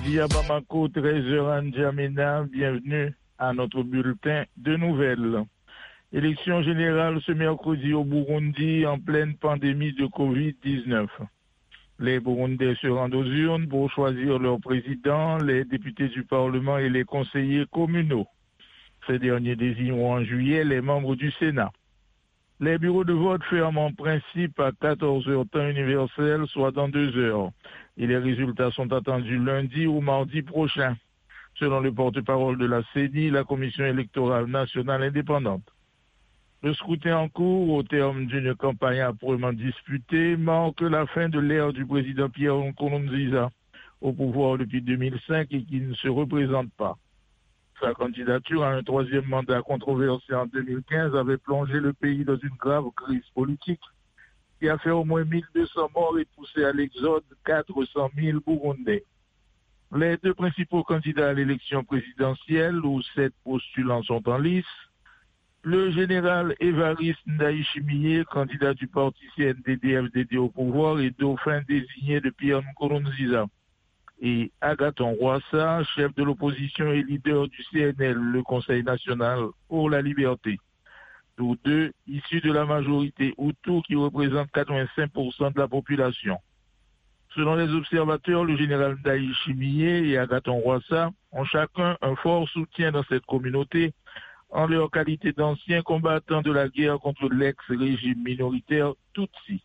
midi à Bamako, 13h à N'Djamena. Bienvenue à notre bulletin de nouvelles. Élection générale ce mercredi au Burundi en pleine pandémie de Covid-19. Les Burundais se rendent aux urnes pour choisir leur président, les députés du Parlement et les conseillers communaux. Ces derniers désigneront en juillet les membres du Sénat. Les bureaux de vote ferment en principe à 14h temps universel, soit dans 2 heures. Et les résultats sont attendus lundi ou mardi prochain, selon le porte-parole de la CENI, la Commission électorale nationale indépendante. Le scrutin en cours, au terme d'une campagne âprement disputée, marque la fin de l'ère du président Pierre Nkurunziza, au pouvoir depuis 2005 et qui ne se représente pas. Sa candidature à un troisième mandat controversé en 2015 avait plongé le pays dans une grave crise politique qui a fait au moins 1200 morts et poussé à l'exode 400 000 Burundais. Les deux principaux candidats à l'élection présidentielle, où 7 postulants sont en lice, le général Évariste Ndayishimiye, candidat du parti CNDD-FDD au pouvoir et dauphin désigné de Pierre Nkurunziza, et Agathon Rwasa, chef de l'opposition et leader du CNL, le Conseil national pour la liberté. Tous deux issus de la majorité Hutu qui représente 85% de la population. Selon les observateurs, le général Ndayishimiye et Agathon Rwasa ont chacun un fort soutien dans cette communauté en leur qualité d'anciens combattants de la guerre contre l'ex-régime minoritaire Tutsi.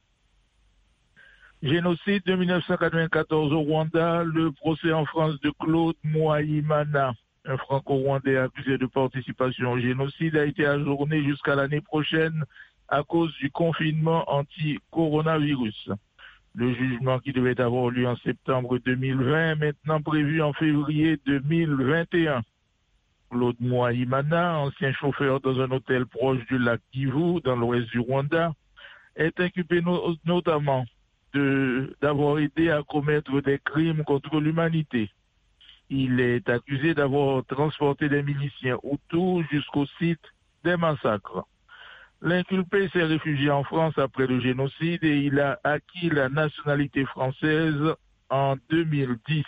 Génocide de 1994 au Rwanda, le procès en France de Claude Mwayimana, un franco-rwandais accusé de participation au génocide, a été ajourné jusqu'à l'année prochaine à cause du confinement anti-coronavirus. Le jugement qui devait avoir lieu en septembre 2020 est maintenant prévu en février 2021. Claude Mwayimana, ancien chauffeur dans un hôtel proche du lac Kivu, dans l'ouest du Rwanda, est inculpé notamment d'avoir aidé à commettre des crimes contre l'humanité. Il est accusé d'avoir transporté des miliciens Hutus jusqu'au site des massacres. L'inculpé s'est réfugié en France après le génocide et il a acquis la nationalité française en 2010.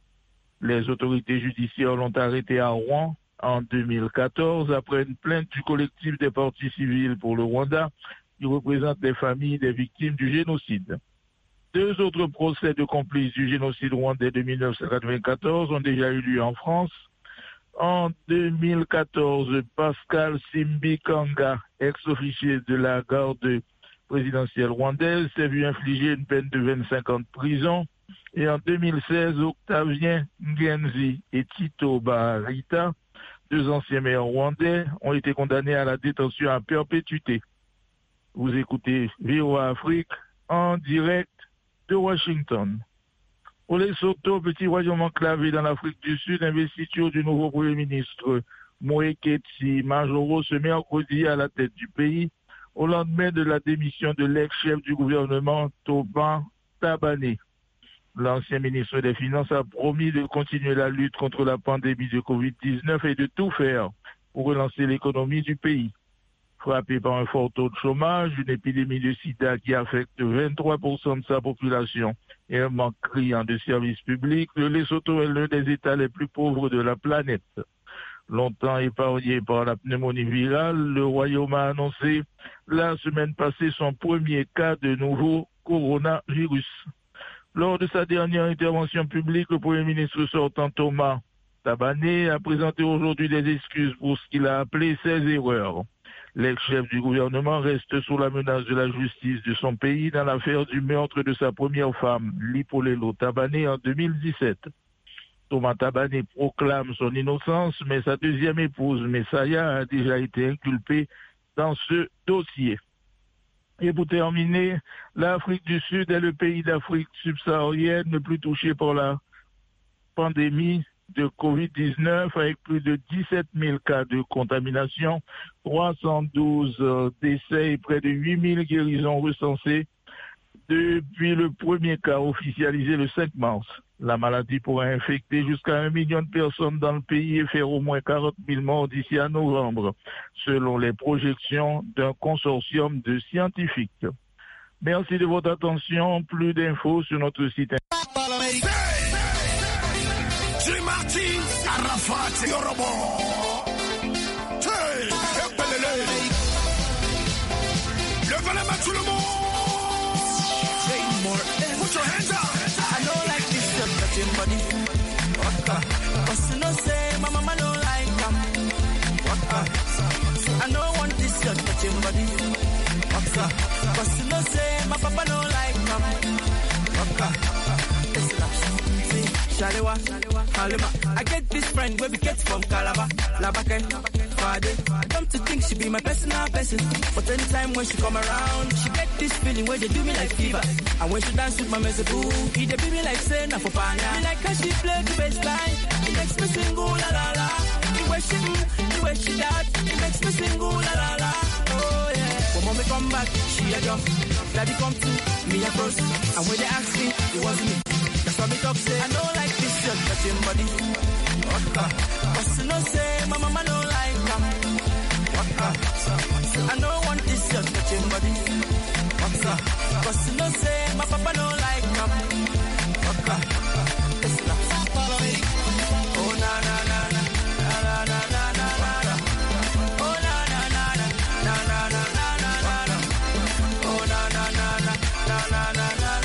Les autorités judiciaires l'ont arrêté à Rouen en 2014 après une plainte du collectif des partis civils pour le Rwanda qui représente les familles des victimes du génocide. 2 autres procès de complices du génocide rwandais de 1994 ont déjà eu lieu en France. En 2014, Pascal Simbikanga, ex-officier de la garde présidentielle rwandaise, s'est vu infliger une peine de 25 ans de prison. Et en 2016, Octavien Ngenzi et Tito Baharita, 2 anciens maires rwandais, ont été condamnés à la détention à perpétuité. Vous écoutez VOA Afrique en direct de Washington. Au Lesotho, petit royaume enclavé dans l'Afrique du Sud, investiture du nouveau Premier ministre Moeketsi Majoro ce mercredi à la tête du pays, au lendemain de la démission de l'ex-chef du gouvernement Thomas Tabane. L'ancien ministre des Finances a promis de continuer la lutte contre la pandémie de Covid-19 et de tout faire pour relancer l'économie du pays. Frappé par un fort taux de chômage, une épidémie de sida qui affecte 23% de sa population et un manque criant de services publics, le Lesotho est l'un des États les plus pauvres de la planète. Longtemps épargné par la pneumonie virale, le Royaume a annoncé la semaine passée son premier cas de nouveau coronavirus. Lors de sa dernière intervention publique, le Premier ministre sortant Thomas Tabane a présenté aujourd'hui des excuses pour ce qu'il a appelé ses erreurs. L'ex-chef du gouvernement reste sous la menace de la justice de son pays dans l'affaire du meurtre de sa première femme, Lipolelo Tabane, en 2017. Thomas Tabane proclame son innocence, mais sa deuxième épouse, Messaya, a déjà été inculpée dans ce dossier. Et pour terminer, l'Afrique du Sud est le pays d'Afrique subsaharienne le plus touché par la pandémie de Covid-19 avec plus de 17 000 cas de contamination, 312 décès et près de 8 000 guérisons recensées depuis le premier cas officialisé le 5 mars. La maladie pourrait infecter jusqu'à 1 million de personnes dans le pays et faire au moins 40 000 morts d'ici à novembre, selon les projections d'un consortium de scientifiques. Merci de votre attention. Plus d'infos sur notre site internet. Arafat, Yorobo. Hey, levez la main tout le monde. Put your hands up. I don't like this your touching body. Waka. Cause you know say my mama don't like them. Waka. I don't want this your touching body. Waka. Cause you know say my papa don't like them. Waka. Listen up. See, Shalewa, Halima. I get this friend where we get from Calabar, Labake, Fade. Come to think she be my personal person. But anytime when she come around, she get this feeling where they do me like fever. And when she dance with my mezzaboo, he they be me like saying na for pana. Me like how she play the bass line. It makes me sing ooh la la la. The way she dance, it makes me sing ooh la la la. Oh yeah. When mommy come back, she a jump. Daddy come to me a cross. And when they ask me, it wasn't me. That's why me talk say I don't like this your touching body. Waka. Cause you know say my mama don't like them. Waka. I don't want this your touching body. Waka. Cause you know say my papa don't like them. Waka. Listen up. Oh na na na na na na na na na. Oh na na na na na na na na na. Oh na na na na na na na na na.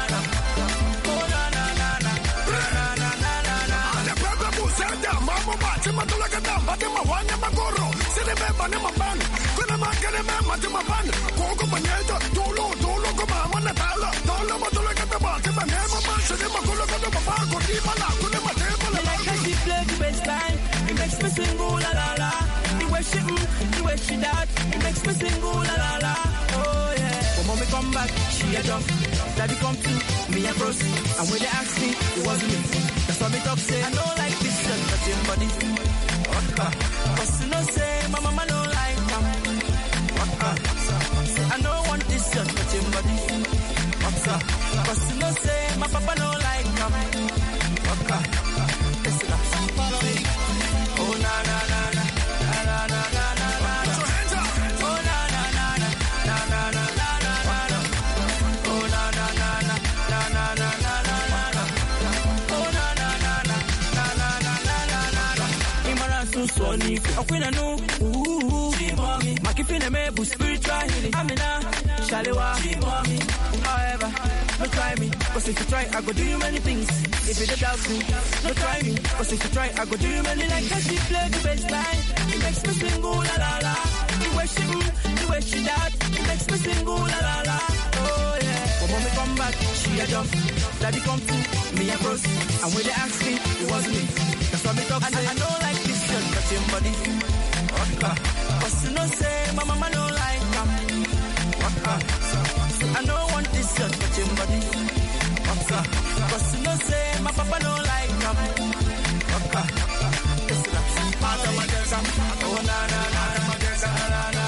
It makes me sing ooh la la la. The way she dance, it makes me sing ooh la la la. Oh yeah. When mommy come back, she a jump. Daddy come to me a cross. And when they ask me, it wasn't me. That's why me talk say I don't like this your touching body. Waka. Cause you know say my mama don't like them. Waka. I don't want this your touching body. Waka. Cause you know say my papa don't like them. Waka. Listen up. Oh na na na na na na na na na. Oh na na na na na na na na na. Oh na na na na na na na na na. Oh na na na na na na na na na. Imara susoni, okwina no. Makifine mebu spiritual healing. Amina, Shalewa. However, no try me, cause if you try, I go do you many things. If you don't doubt me, no try me, cause if you try, I go do you many like how she play the bass line. It makes me sing ooh la la la. The way she dance, it makes me sing ooh la la la. Oh yeah. When mommy come back, she a jump. Daddy come to me a cross. And when they ask me, it wasn't me. That's why me talk say I don't like this your touching body. Waka. Cause you know say my mama don't like them. Waka. I don't want this your touching body. Waka. Cause you know say my papa don't like them. Waka. Listen up. Oh na na na na na na na.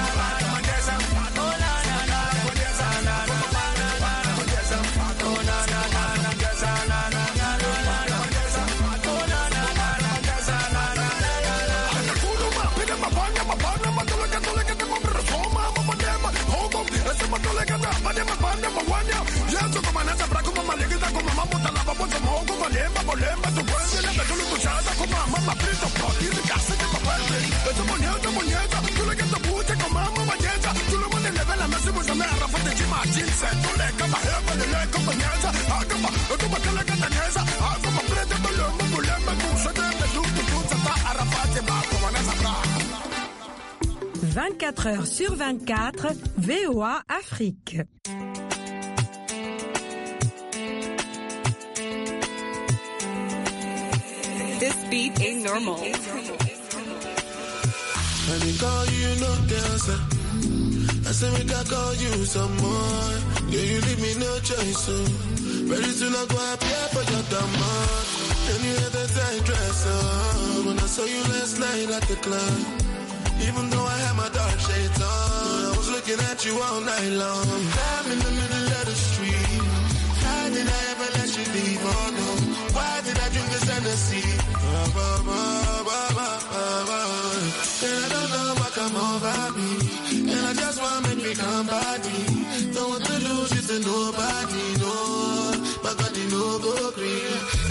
« 24 heures sur 24, VOA Afrique. This beat ain't normal. When they call you, no answer. I say we can call you some more. Yeah, you leave me no choice, so very soon I go appear for your demand. Then you had the tight dress on. When I saw you last night at the club, even though I had my dark shades on, I was looking at you all night long. I'm in the middle of the street. How did I ever let you leave? Oh no, why did I drink this Hennessy? And I don't know what come over me. And I just want to make me come body. Don't want to lose it to nobody, no. My body no go green.